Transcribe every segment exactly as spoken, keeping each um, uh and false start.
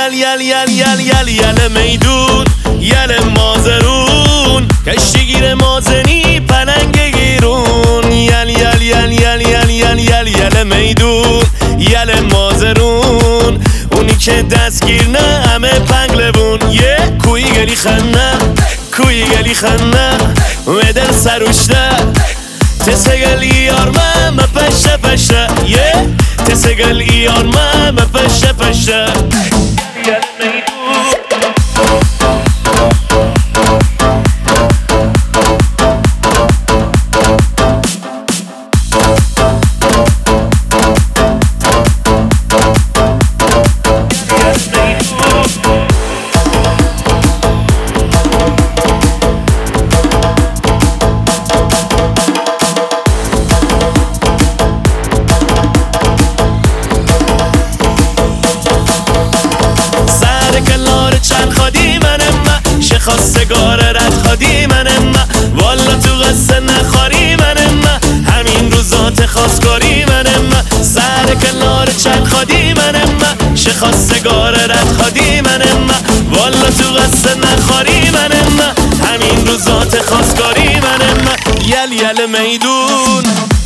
یل یل یل یل یل یل میدون یل مازرون کشتیگیر مازنی پلنگ گیرون یل یل یل یل یل یل یل یل میدون یل مازرون اونی که دستگیر نه همه پنگلبون یه کوی گلی خنه کوی گلی خنه ودر سروشته تسگل ایار ما ما پشته پشته یه تسگل ایار ما ما پشته پشته یل میدون خواستگار رد خادی منم والا تو قصه نخواری منم همین روزات خواستگاری منم سر کنار چند خادی منم شه خواستگار رد خادی منم والا تو قصه نخواری منم همین روزات خواستگاری منم یل یل میدون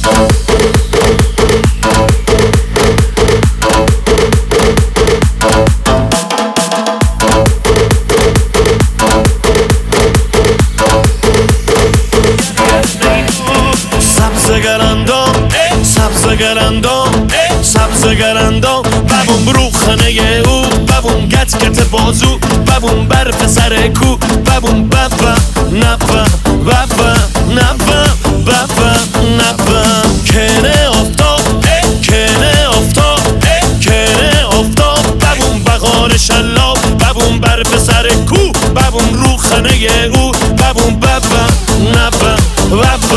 سبزگرندام سبزگرندام سبزگرندام ببون برو خانه او ببون گت گت بازو ببون برف سر کو ببون ببا نبا ببا نبا ببا نبا کنه افتاب کنه افتاب کنه افتاب ببون بغار شلاب ببون برف سر کو ببون رو خانه او ببون ببا نبا ببا